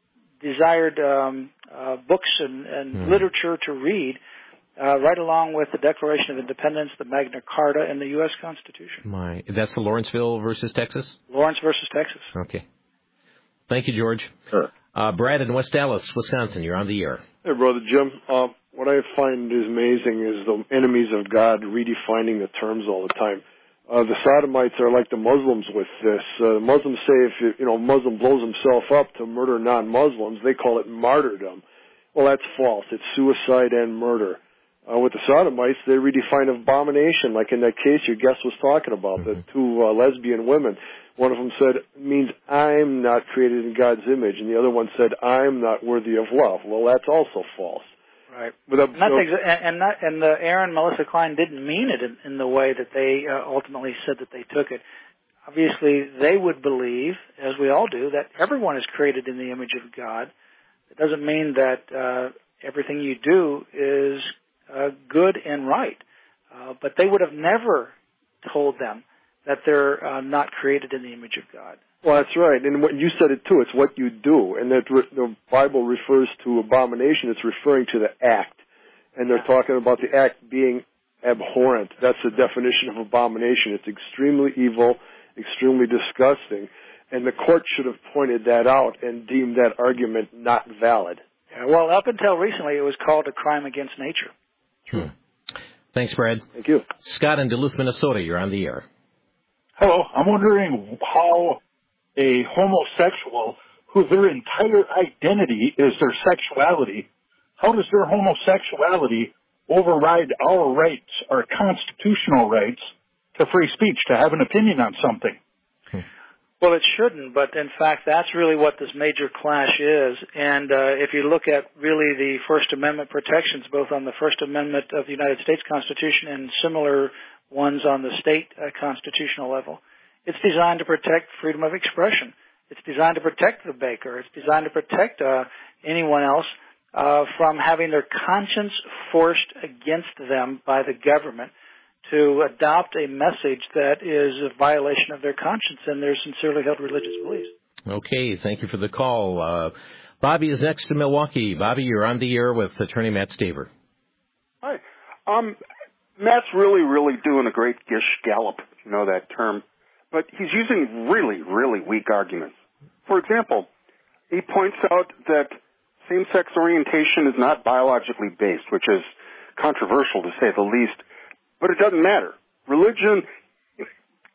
Speaker 3: desired um, uh, books and, and mm. literature to read, uh, right along with the Declaration of Independence, the Magna Carta, and the U S Constitution.
Speaker 2: My, that's the Lawrenceville versus Texas?
Speaker 3: Lawrence versus Texas.
Speaker 2: Okay. Thank you, George.
Speaker 8: Sure.
Speaker 2: Uh, Brad in West Dallas, Wisconsin, you're on the air.
Speaker 9: Hey, Brother Jim. Uh, what I find is amazing is the enemies of God redefining the terms all the time. Uh, the Sodomites are like the Muslims with this. Uh, Muslims say if you know a Muslim blows himself up to murder non-Muslims, they call it martyrdom. Well, that's false. It's suicide and murder. Uh, with the Sodomites, they redefine abomination, like in that case your guest was talking about, mm-hmm. the two uh, lesbian women. One of them said, it means I'm not created in God's image, and the other one said, I'm not worthy of love. Well, that's also false.
Speaker 3: Right.
Speaker 9: But, uh,
Speaker 3: and, that's exa- and, not, and the Aaron and Melissa Klein didn't mean it in, in the way that they uh, ultimately said that they took it. Obviously, they would believe, as we all do, that everyone is created in the image of God. It doesn't mean that uh, everything you do is uh, good and right. Uh, but they would have never told them that they're uh, not created in the image of God.
Speaker 9: Well, that's right. And what you said it, too. It's what you do. And that re- the Bible refers to abomination. It's referring to the act. And they're talking about the act being abhorrent. That's the definition of abomination. It's extremely evil, extremely disgusting. And the court should have pointed that out and deemed that argument not valid.
Speaker 3: Yeah, well, up until recently, it was called a crime against nature.
Speaker 2: Hmm. Thanks, Brad.
Speaker 9: Thank you.
Speaker 2: Scott in Duluth, Minnesota, you're on the air.
Speaker 10: Hello. I'm wondering how a homosexual, who their entire identity is their sexuality, how does their homosexuality override our rights, our constitutional rights, to free speech, to have an opinion on something?
Speaker 3: Hmm. Well, it shouldn't, but in fact, that's really what this major clash is. And uh, if you look at really the First Amendment protections, both on the First Amendment of the United States Constitution and similar ones on the state uh, constitutional level, it's designed to protect freedom of expression. It's designed to protect the baker. It's designed to protect uh, anyone else uh, from having their conscience forced against them by the government to adopt a message that is a violation of their conscience and their sincerely held religious beliefs.
Speaker 2: Okay, thank you for the call. Uh, Bobby is next to Milwaukee. Bobby, you're on the air with Attorney Matt Staver.
Speaker 11: Hi. Um, Matt's really, really doing a great gish gallop, if you know that term. But he's using really, really weak arguments. For example, he points out that same-sex orientation is not biologically based, which is controversial to say the least. But it doesn't matter. Religion,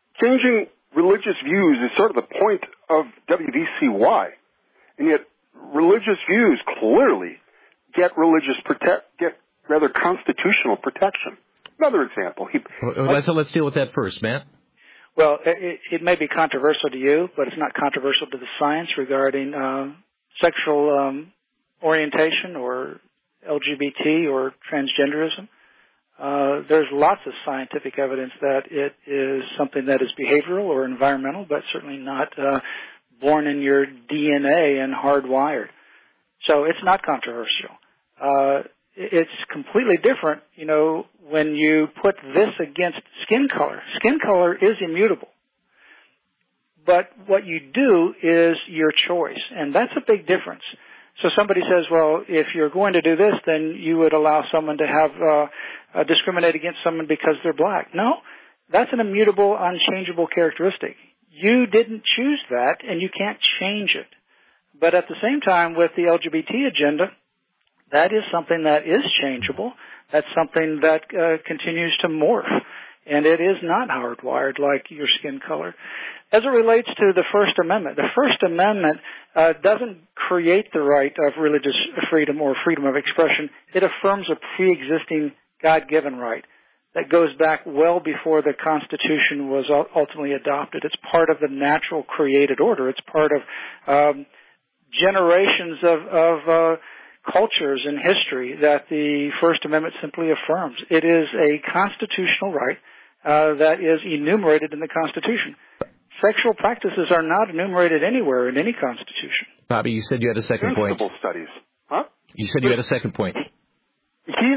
Speaker 11: changing religious views is sort of the point of W V C Y. And yet religious views clearly get religious protect, get rather constitutional protection. Another example. He,
Speaker 2: well, so let's deal with that first, Matt.
Speaker 3: Well, it, it may be controversial to you, but it's not controversial to the science regarding uh, sexual um, orientation or L G B T or transgenderism. Uh, there's lots of scientific evidence that it is something that is behavioral or environmental, but certainly not uh, born in your D N A and hardwired. So it's not controversial. Uh, it's completely different, you know, when you put this against skin color. Skin color is immutable. But what you do is your choice, and that's a big difference. So somebody says, well, if you're going to do this, then you would allow someone to have uh, uh, discriminate against someone because they're black. No, that's an immutable, unchangeable characteristic. You didn't choose that, and you can't change it. But at the same time, with the L G B T agenda, that is something that is changeable. That's something that uh, continues to morph, and it is not hardwired like your skin color. As it relates to the First Amendment, the First Amendment uh, doesn't create the right of religious freedom or freedom of expression. It affirms a pre-existing God-given right that goes back well before the Constitution was ultimately adopted. It's part of the natural created order. It's part of um, generations of, of uh, cultures and history that the First Amendment simply affirms. It is a constitutional right uh, that is enumerated in the Constitution. Sexual practices are not enumerated anywhere in any constitution.
Speaker 2: Bobby, you said you had a second point.
Speaker 11: Principal studies. Huh?
Speaker 2: You said you had a second point.
Speaker 11: He's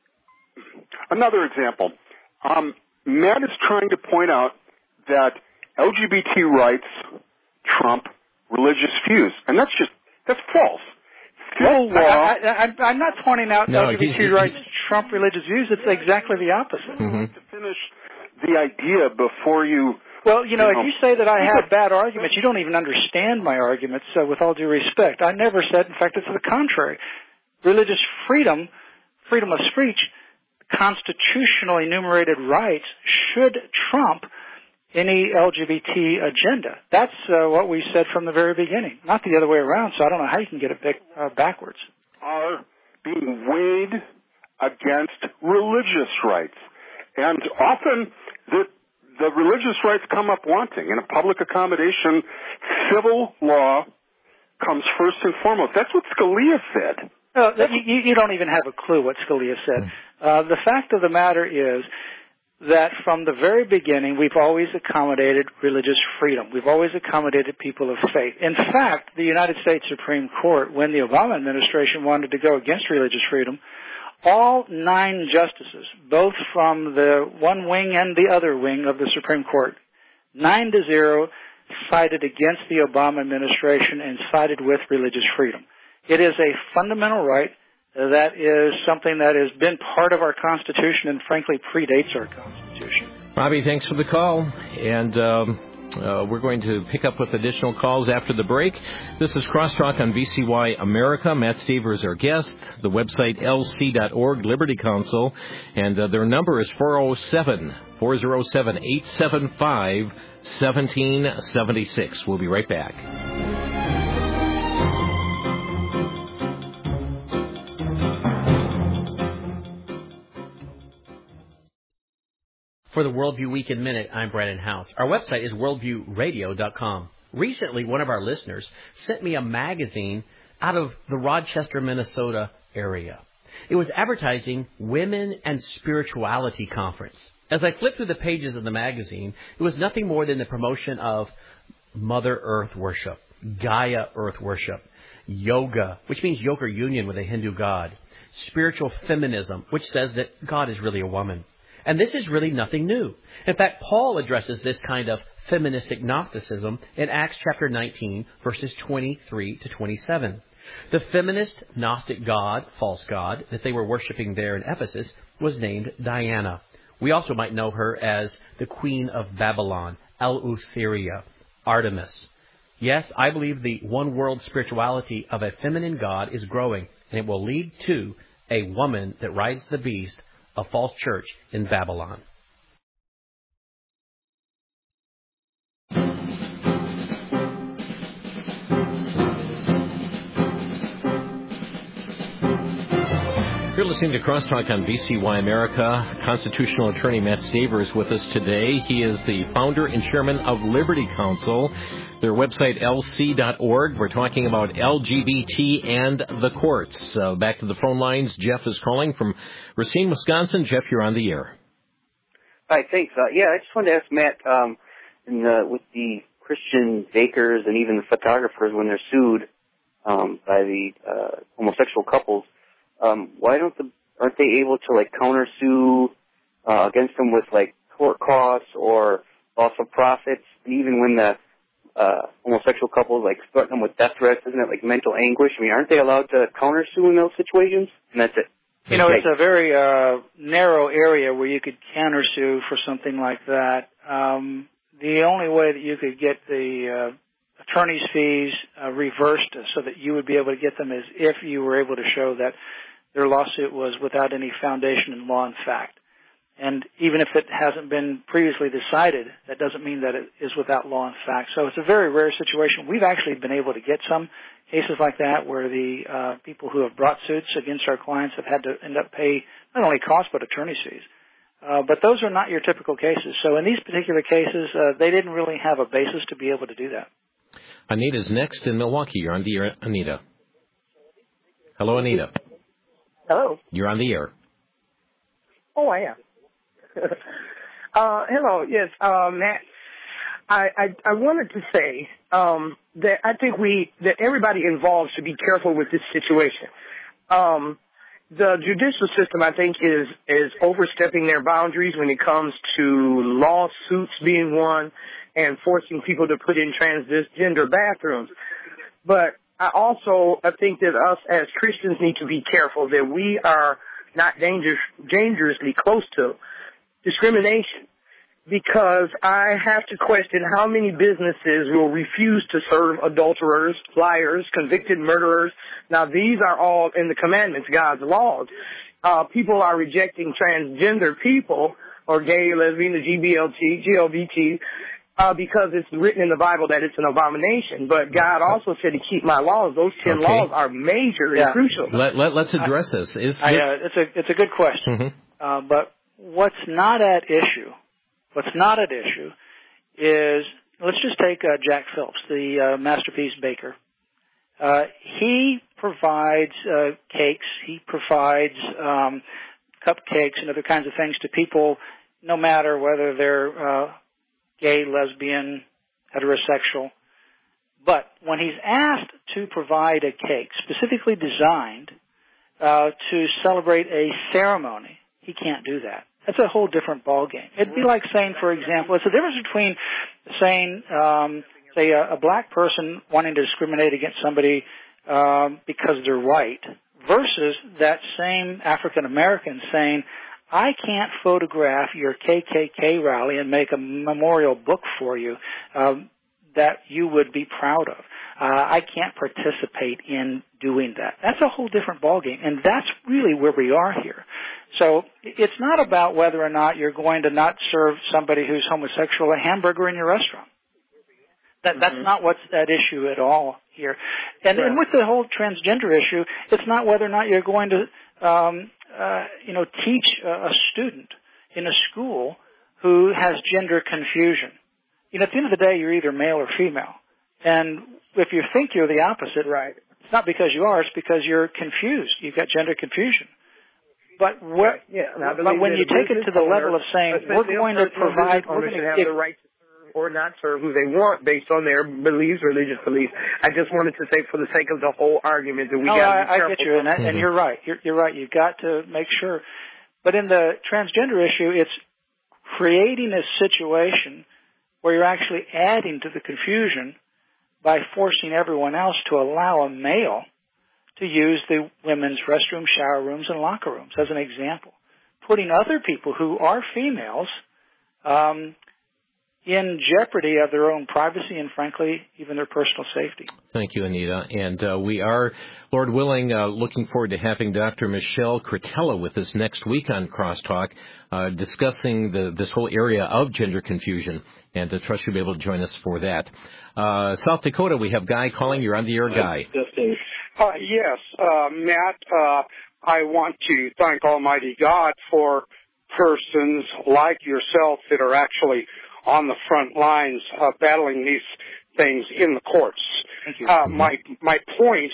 Speaker 11: another example. Um, Matt is trying to point out that L G B T rights trump religious views, and that's just that's false. Civil law.
Speaker 3: I, I, I, I'm not pointing out
Speaker 2: no,
Speaker 3: L G B T rights trump religious views. It's exactly the opposite.
Speaker 2: Mm-hmm.
Speaker 11: To finish the idea before you.
Speaker 3: Well, you know,
Speaker 11: you
Speaker 3: if
Speaker 11: know,
Speaker 3: you say that I have bad arguments, you don't even understand my arguments, uh, with all due respect. I never said, in fact, it's the contrary. Religious freedom, freedom of speech, constitutional enumerated rights should trump any L G B T agenda. That's uh, what we said from the very beginning, not the other way around, so I don't know how you can get it back, uh, backwards.
Speaker 11: Are being weighed against religious rights. And often the The religious rights come up wanting. In a public accommodation, civil law comes first and foremost. That's what Scalia said.
Speaker 3: Uh, you, you don't even have a clue what Scalia said. Uh, the fact of the matter is that from the very beginning, we've always accommodated religious freedom. We've always accommodated people of faith. In fact, the United States Supreme Court, when the Obama administration wanted to go against religious freedom, all nine justices, both from the one wing and the other wing of the Supreme Court, nine to zero, sided against the Obama administration and sided with religious freedom. It is a fundamental right that is something that has been part of our Constitution and, frankly, predates our Constitution.
Speaker 2: Bobby, thanks for the call. And um, uh, we're going to pick up with additional calls after the break. This is Crosstalk on V C Y America. Matt Staver is our guest. The website L C dot org, Liberty Counsel. And uh, their number is four oh seven, four oh seven, eight seven five, one seven seven six. We'll be right back.
Speaker 12: For the Worldview Week in Minute, I'm Brandon House. Our website is worldview radio dot com. Recently, one of our listeners sent me a magazine out of the Rochester, Minnesota area. It was advertising Women and Spirituality Conference. As I flipped through the pages of the magazine, it was nothing more than the promotion of Mother Earth worship, Gaia Earth worship, yoga, which means yoke or union with a Hindu god, spiritual feminism, which says that God is really a woman. And this is really nothing new. In fact, Paul addresses this kind of feministic Gnosticism in Acts chapter nineteen, verses twenty-three to twenty-seven. The feminist Gnostic god, false god, that they were worshiping there in Ephesus was named Diana. We also might know her as the Queen of Babylon, Eleutheria, Artemis. Yes, I believe the one-world spirituality of a feminine god is growing, and it will lead to a woman that rides the beast, a false church in Babylon.
Speaker 2: You're listening to Crosstalk on V C Y America. Constitutional attorney Matt Staver is with us today. He is the founder and chairman of Liberty Counsel. Their website, L C dot org. We're talking about L G B T and the courts. Uh, back to the phone lines. Jeff is calling from Racine, Wisconsin. Jeff, you're on the air.
Speaker 13: Hi, thanks. Uh, yeah, I just wanted to ask Matt, um, in the, with the Christian bakers and even the photographers when they're sued um, by the uh, homosexual couples, um, why don't the aren't they able to like countersue uh, against them with like court costs or loss of profits? And even when the uh, homosexual couples like threaten them with death threats, isn't it like mental anguish? I mean, aren't they allowed to countersue in those situations? And that's it.
Speaker 3: You know, it's a very uh, narrow area where you could countersue for something like that. Um, the only way that you could get the uh, attorney's fees uh, reversed so that you would be able to get them is if you were able to show that their lawsuit was without any foundation in law and fact. And even if it hasn't been previously decided, that doesn't mean that it is without law and fact. So it's a very rare situation. We've actually been able to get some cases like that where the uh, people who have brought suits against our clients have had to end up pay not only costs but attorney's fees. Uh, but those are not your typical cases. So in these particular cases, uh, they didn't really have a basis to be able to do that.
Speaker 2: Anita's next in Milwaukee. You're on the air, Anita. Hello, Anita.
Speaker 14: Hello.
Speaker 2: You're on the air.
Speaker 14: Oh, I am. uh, hello, yes, uh, Matt. I, I, I wanted to say um, that I think we that everybody involved should be careful with this situation. Um, the judicial system, I think, is is overstepping their boundaries when it comes to lawsuits being won and forcing people to put in transgender bathrooms. But I also I think that us as Christians need to be careful that we are not dangerous, dangerously close to discrimination, because I have to question how many businesses will refuse to serve adulterers, liars, convicted murderers. Now, these are all in the commandments, God's laws. Uh, people are rejecting transgender people, or gay, lesbian, the G B L T, G L B T, uh, because it's written in the Bible that it's an abomination. But God also said to keep my laws. Those ten okay. laws are major
Speaker 3: yeah.
Speaker 14: and crucial.
Speaker 2: Let, let, let's address I, this. Is
Speaker 3: I, uh, it's a it's a good question.
Speaker 2: Mm-hmm.
Speaker 3: Uh, but what's not at issue, what's not at issue is, let's just take uh, Jack Phillips, the uh, Masterpiece Baker. Uh, he provides uh, cakes, he provides um, cupcakes and other kinds of things to people, no matter whether they're uh, gay, lesbian, heterosexual. But when he's asked to provide a cake specifically designed uh, to celebrate a ceremony, he can't do that. That's a whole different ballgame. It'd be like saying, for example, it's the difference between saying, um, say, a, a black person wanting to discriminate against somebody um, because they're white versus that same African American saying, I can't photograph your K K K rally and make a memorial book for you um, that you would be proud of. Uh, I can't participate in doing that. That's a whole different ballgame, and that's really where we are here. So it's not about whether or not you're going to not serve somebody who's homosexual a hamburger in your restaurant. That, that's mm-hmm. not what's at issue at all here. And, sure. and with the whole transgender issue, it's not whether or not you're going to, um, uh, you know, teach a, a student in a school who has gender confusion. You know, at the end of the day, you're either male or female. And if you think you're the opposite, right, it's not because you are, it's because you're confused. You've got gender confusion. But, what,
Speaker 14: yeah,
Speaker 3: but when you take it to the level of saying, we're going to provide, we're going to
Speaker 14: have the right to serve or not serve who they want based on their beliefs, religious beliefs. I just wanted to say, for the sake of the whole argument, that we
Speaker 3: no,
Speaker 14: got
Speaker 3: to
Speaker 14: be careful.
Speaker 3: I get you, and, and you're right. You're, you're right. You've got to make sure. But in the transgender issue, it's creating a situation where you're actually adding to the confusion by forcing everyone else to allow a male to use the women's restroom, shower rooms, and locker rooms as an example, putting other people who are females um, in jeopardy of their own privacy and, frankly, even their personal safety.
Speaker 2: Thank you, Anita. And uh, we are, Lord willing, uh, looking forward to having Doctor Michelle Cretella with us next week on Crosstalk, uh, discussing the, this whole area of gender confusion. And I trust you'll be able to join us for that. Uh, South Dakota, we have Guy calling. You're on the air, Guy.
Speaker 15: Uh, yes, uh, Matt, uh, I want to thank Almighty God for persons like yourself that are actually on the front lines uh, battling these things in the courts.
Speaker 3: Thank you.
Speaker 15: Uh, my my point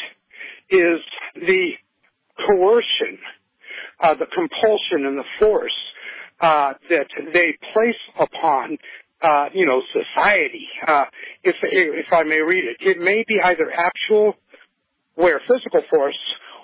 Speaker 15: is the coercion, uh, the compulsion, and the force uh, that they place upon, uh, you know, society. Uh, if if I may read it, it may be either actual, where physical force,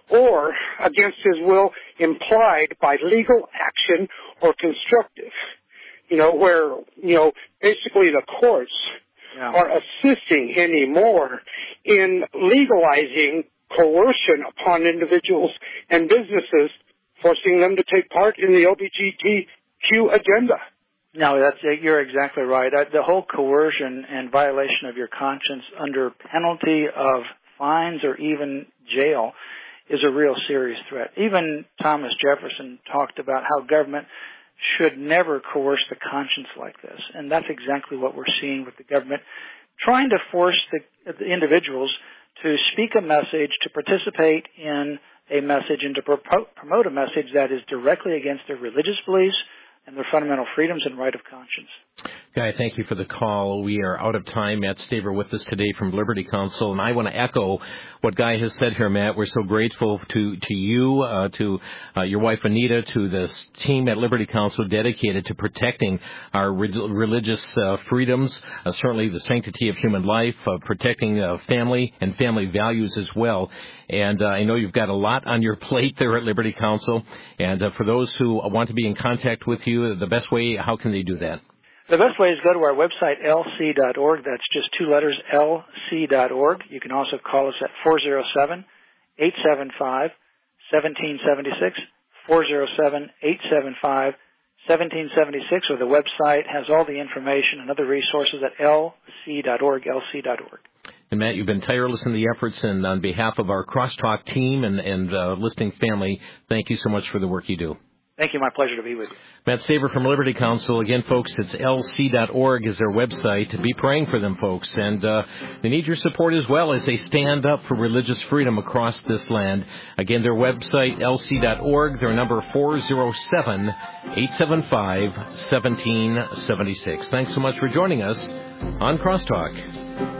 Speaker 15: or against his will, implied by legal action or constructive. You know, where, you know, basically the courts yeah. are assisting anymore in legalizing coercion upon individuals and businesses, forcing them to take part in the L G B T Q agenda.
Speaker 3: No, that's you're exactly right. The whole coercion and violation of your conscience under penalty of fines or even jail is a real serious threat. Even Thomas Jefferson talked about how government should never coerce the conscience like this. And that's exactly what we're seeing with the government, trying to force the, the individuals to speak a message, to participate in a message, and to pro- promote a message that is directly against their religious beliefs and their fundamental freedoms and right of conscience.
Speaker 2: Guy, thank you for the call. We are out of time. Matt Staver with us today from Liberty Counsel, and I want to echo what Guy has said here, Matt. We're so grateful to to you, uh, to uh, your wife Anita, to the team at Liberty Counsel dedicated to protecting our re- religious uh, freedoms, uh, certainly the sanctity of human life, uh, protecting uh, family and family values as well. And uh, I know you've got a lot on your plate there at Liberty Counsel. And uh, for those who want to be in contact with you, the best way, how can they do that?
Speaker 3: The best way is go to our website, L C dot org. That's just two letters, L C dot org. You can also call us at four oh seven, eight seven five, one seven seven six, four oh seven, eight seven five, one seven seven six, or the website has all the information and other resources at L C dot org, L C dot org.
Speaker 2: And, Matt, you've been tireless in the efforts, and on behalf of our Crosstalk team and, and uh, listening family, thank you so much for the work you do.
Speaker 3: Thank you. My pleasure to be with you.
Speaker 2: Matt Staver from Liberty Counsel. Again, folks, it's L C dot org is their website. Be praying for them, folks. And uh, they need your support as well as they stand up for religious freedom across this land. Again, their website, L C dot org. Their number, four oh seven, eight seven five, one seven seven six. Thanks so much for joining us on Crosstalk.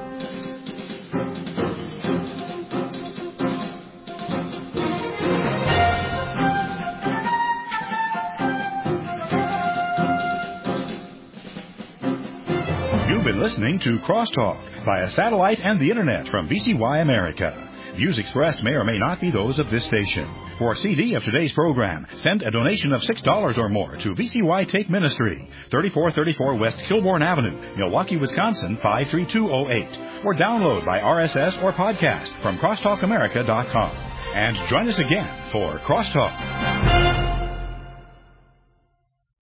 Speaker 1: You've been listening to Crosstalk via satellite and the Internet from V C Y America. Views expressed may or may not be those of this station. For a C D of today's program, send a donation of six dollars or more to V C Y Tape Ministry, thirty-four thirty-four West Kilbourne Avenue, Milwaukee, Wisconsin, five three two oh eight. Or download by R S S or podcast from crosstalk america dot com. And join us again for Crosstalk.